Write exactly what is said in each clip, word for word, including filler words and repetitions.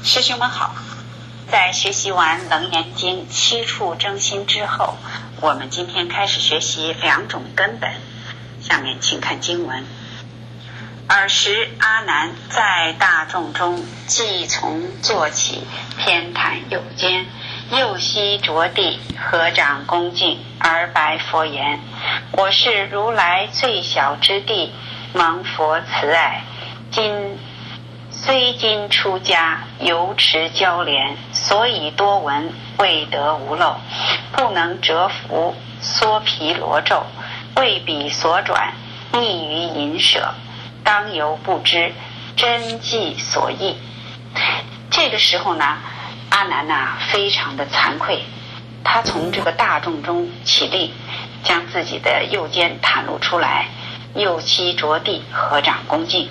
师兄们好，在学习完《楞严经》七处征心之后，我们今天开始学习两种根本。下面请看经文。尔时阿难在大众中即从坐起，偏袒右肩，右膝着地，合掌恭敬，而白佛言：我是如来最小之弟，蒙佛慈爱，今虽今出家，犹持交连，所以多闻，未得无漏，不能折服，缩皮罗咒，为彼所转，逆于淫舍，当犹不知，真迹所忆。这个时候呢，阿难呢、啊、非常的惭愧，他从这个大众中起立，将自己的右肩袒露出来，右膝着地，合掌恭敬。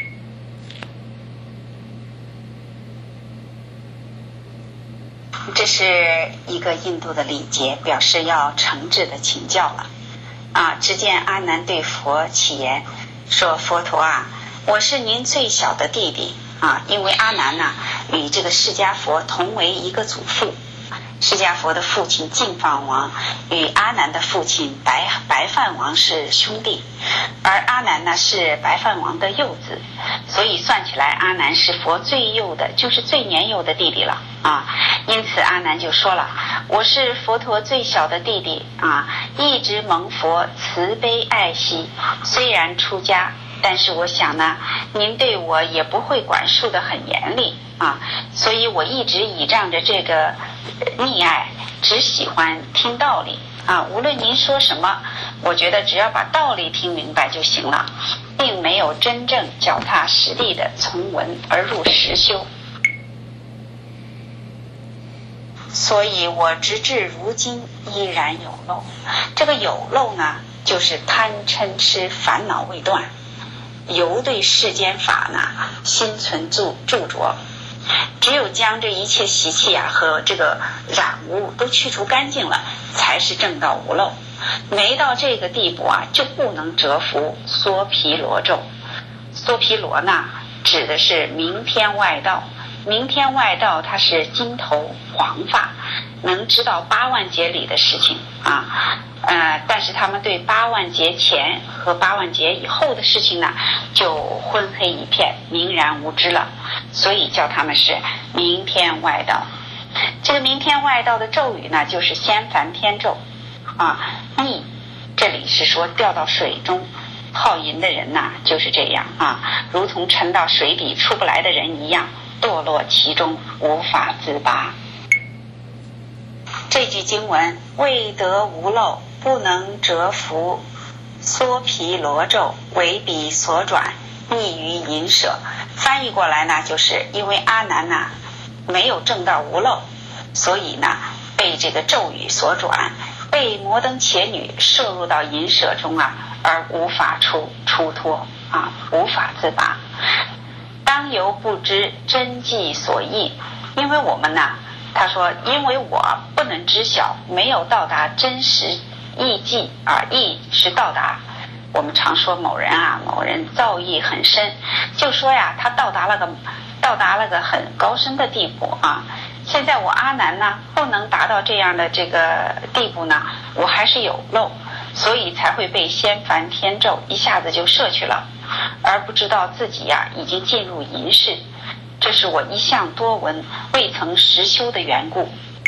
这是一个印度的礼节，表示要诚挚的请教了啊！只见阿难对佛起言说：佛陀啊，我是您最小的弟弟啊！因为阿难呢、啊、与这个释迦佛同为一个祖父，释迦佛的父亲净饭王与阿难的父亲白白饭王是兄弟，而阿难呢是白饭王的幼子，所以算起来阿难是佛最幼的，就是最年幼的弟弟了啊！因此阿难就说了：我是佛陀最小的弟弟啊，一直蒙佛慈悲爱惜，虽然出家，但是我想呢，您对我也不会管束得很严厉啊，所以我一直倚仗着这个溺爱，只喜欢听道理啊。无论您说什么，我觉得只要把道理听明白就行了，并没有真正脚踏实地的从闻而入实修。所以我直至如今依然有漏。这个有漏呢，就是贪嗔痴烦恼未断，犹对世间法呢心存著著着。只有将这一切习气啊和这个染污都去除干净了，才是正道无漏。没到这个地步啊，就不能折服缩皮罗咒。缩皮罗呢，指的是明天外道。明天外道他是金头黄发，能知道八万劫里的事情啊，呃，但是他们对八万劫前和八万劫以后的事情呢，就昏黑一片，明然无知了，所以叫他们是明天外道。这个明天外道的咒语呢，就是仙梵天咒啊。逆，这里是说掉到水中泡淫的人呐，就是这样啊，如同沉到水底出不来的人一样，堕落其中，无法自拔。这句经文未得无漏，不能折服，缩皮罗咒，为彼所转，逆于淫舍。翻译过来呢，就是因为阿难呢没有证到无漏，所以呢被这个咒语所转，被摩登伽女摄入到淫舍中啊，而无法出出脱啊，无法自拔。当犹不知真迹所忆，因为我们呢，他说因为我不能知晓，没有到达真实意迹啊，意是到达。我们常说某人啊，某人造诣很深，就说呀，他到达了个到达了个很高深的地步啊。现在我阿难呢，不能达到这样的这个地步呢，我还是有漏，所以才会被仙梵天咒一下子就摄去了，而不知道自己呀、啊、已经进入淫世，这是我一向多闻，未曾实修的缘故。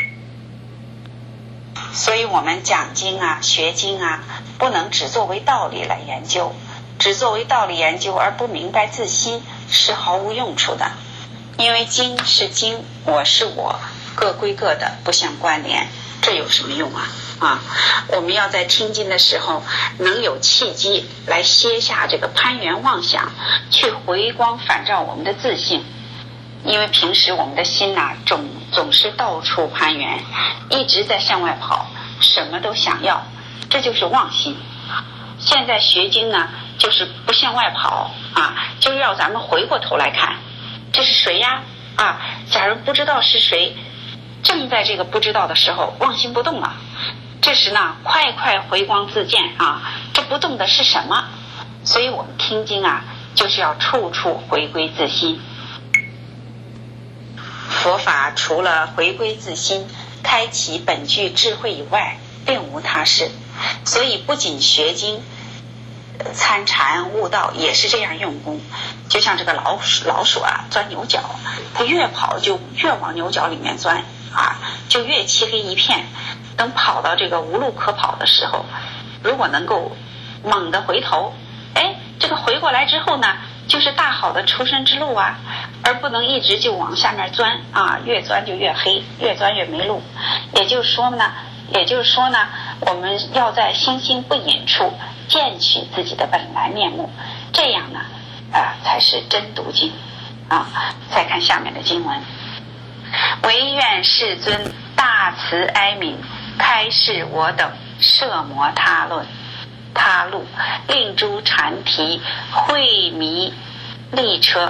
所以我们讲经啊，学经啊，不能只作为道理来研究，只作为道理研究而不明白自心，是毫无用处的。因为经是经，我是我，各归各的，不相关联，这有什么用啊？啊，我们要在听经的时候能有契机来歇下这个攀缘妄想，去回光返照我们的自性。因为平时我们的心呐、啊，总总是到处攀缘，一直在向外跑，什么都想要，这就是妄心。现在学经呢，就是不向外跑啊，就要咱们回过头来看，这是谁呀？啊，假如不知道是谁，正在这个不知道的时候，妄心不动了。这时呢，快快回光自见啊，这不动的是什么？所以我们听经啊，就是要处处回归自心。 佛法除了回归自心，开启本具智慧以外，并无他事。所以不仅学经参禅悟道也是这样用功，就像这个老鼠老鼠啊钻牛角，它越跑就越往牛角里面钻啊，就越漆黑一片。等跑到这个无路可跑的时候，如果能够猛地回头，哎，这个回过来之后呢，就是大好的出生之路啊，而不能一直就往下面钻啊，越钻就越黑，越钻越没路。也就是说呢，也就是说呢，我们要在心心不隐处见取自己的本来面目，这样呢，啊，才是真读经啊。再看下面的经文：唯愿世尊大慈哀悯，开示我等摄摩他论。他路令诸禅提慧迷利车，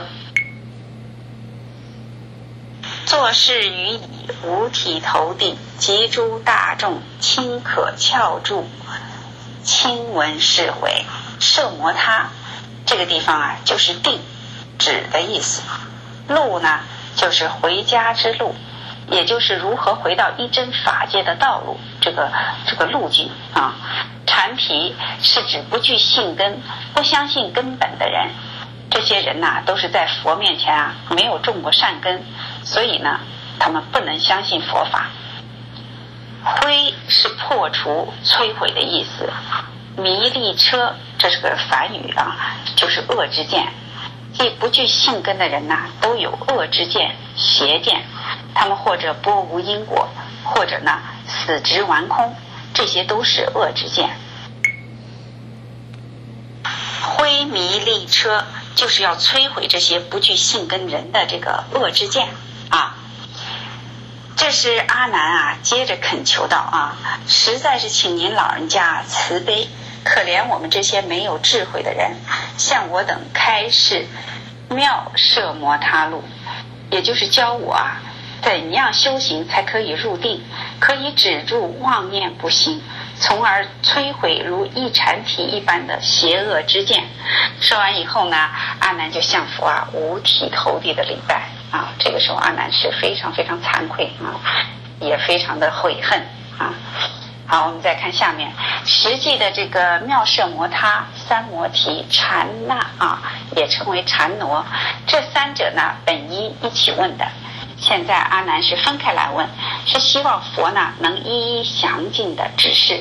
作事于以五体投地，及诸大众亲可翘住，亲闻是回。摄摩他这个地方啊，就是定止的意思。路呢，就是回家之路，也就是如何回到一真法界的道路，这个这个路径啊。禅提是指不具性根、不相信根本的人，这些人呐、啊，都是在佛面前啊没有种过善根，所以呢，他们不能相信佛法。灰是破除、摧毁的意思，迷利车这是个梵语啊，就是恶之见。即不具性根的人呐、啊，都有恶之见、邪见，他们或者波无因果，或者呢死执顽空。这些都是恶之见。灰迷利车就是要摧毁这些不具性根人的这个恶之见啊。这是阿难啊接着恳求道啊，实在是请您老人家慈悲，可怜我们这些没有智慧的人，向我等开示妙摄摩他路，也就是教我啊怎样修行才可以入定，可以止住妄念不兴，从而摧毁如一禅体一般的邪恶之见。说完以后呢，阿难就向佛啊五体投地的礼拜啊。这个时候阿难是非常非常惭愧啊，也非常的悔恨啊。好，我们再看下面实际的这个妙摄摩他、三摩提、禅那啊，也称为禅挪，这三者呢本应一起问的。现在阿难是分开来问，是希望佛呢能一一详尽的指示，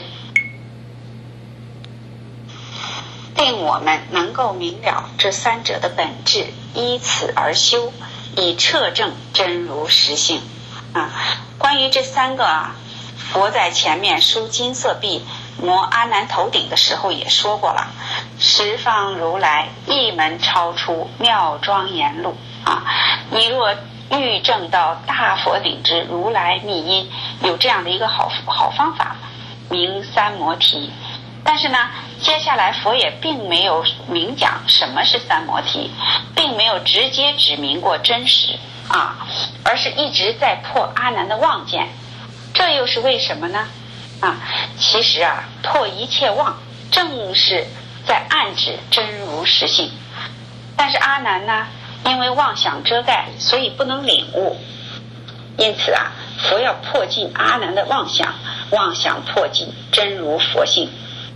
令我们能够明了这三者的本质，依此而修，以彻证真如实性啊。关于这三个啊，佛在前面梳金色臂摩阿难头顶的时候也说过了，十方如来一门超出妙庄严路啊。你若欲证到大佛顶之如来密因，有这样的一个好好方法，名三摩提。但是呢，接下来佛也并没有明讲什么是三摩提，并没有直接指明过真实啊，而是一直在破阿难的妄见。这又是为什么呢？啊，其实啊，破一切妄，正是在暗指真如实性。但是阿难呢，因为妄想遮盖，所以不能领悟。因此啊，佛要破尽阿难的妄想，妄想破尽真如佛性。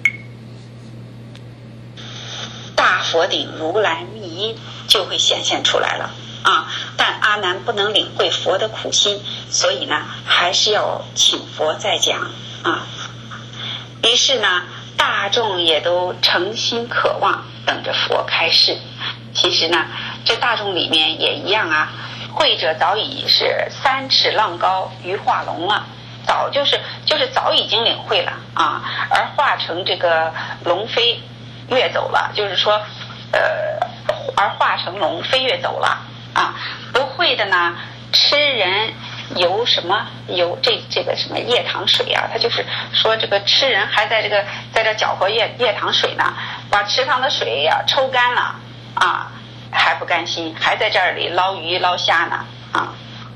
大佛顶如来密因就会显现出来了啊！但阿难不能领会佛的苦心，所以呢，还是要请佛再讲啊。于是呢，大众也都诚心渴望，等着佛开示。其实呢，这大众里面也一样啊，慧者早已是三尺浪高鱼化龙了，早就是就是早已经领会了啊，而化成这个龙飞跃走了，就是说呃而化成龙飞跃走了啊。不会的呢，吃人游什么游这这个什么液糖水啊，他就是说这个吃人还在这个在这搅和液液糖水呢，把池塘的水呀、啊、抽干了啊，还不甘心，还在这里捞鱼捞虾呢啊。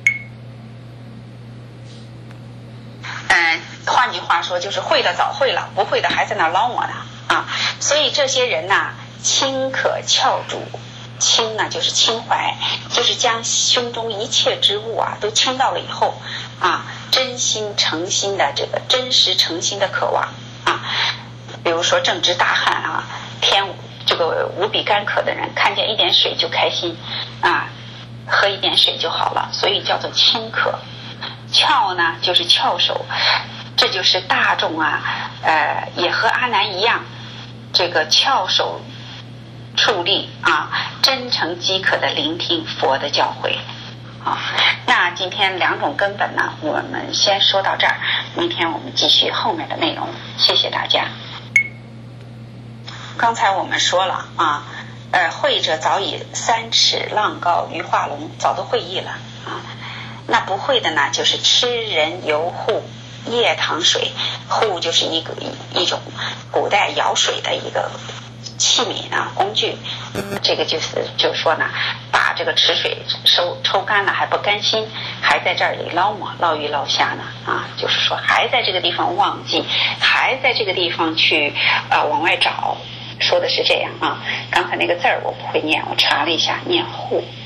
嗯，换句话说就是会的早会了，不会的还在那捞我呢啊。所以这些人呐、啊，轻可翘住， 清呢就是清怀，就是将胸中一切之物啊都倾倒了以后啊，真心诚心的这个真实诚心的渴望啊。比如说正值大旱啊，天这个无比干渴的人看见一点水就开心啊，喝一点水就好了，所以叫做清渴。翘呢就是翘首，这就是大众啊呃也和阿难一样，这个翘首矗立啊，真诚饥渴的聆听佛的教诲。好，那今天两种根本呢我们先说到这儿，明天我们继续后面的内容。谢谢大家。刚才我们说了啊，呃，会者早已三尺浪高于化龙，早都会意了啊。那不会的呢，就是吃人油壶液糖水，壶就是一个一种古代舀水的一个器皿啊工具。这个就是就是说呢，把这个池水收抽干了还不甘心，还在这里捞嘛，捞鱼捞虾呢啊，就是说还在这个地方忘记，还在这个地方去呃往外找。说的是这样啊，刚才那个字儿我不会念，我查了一下，念户。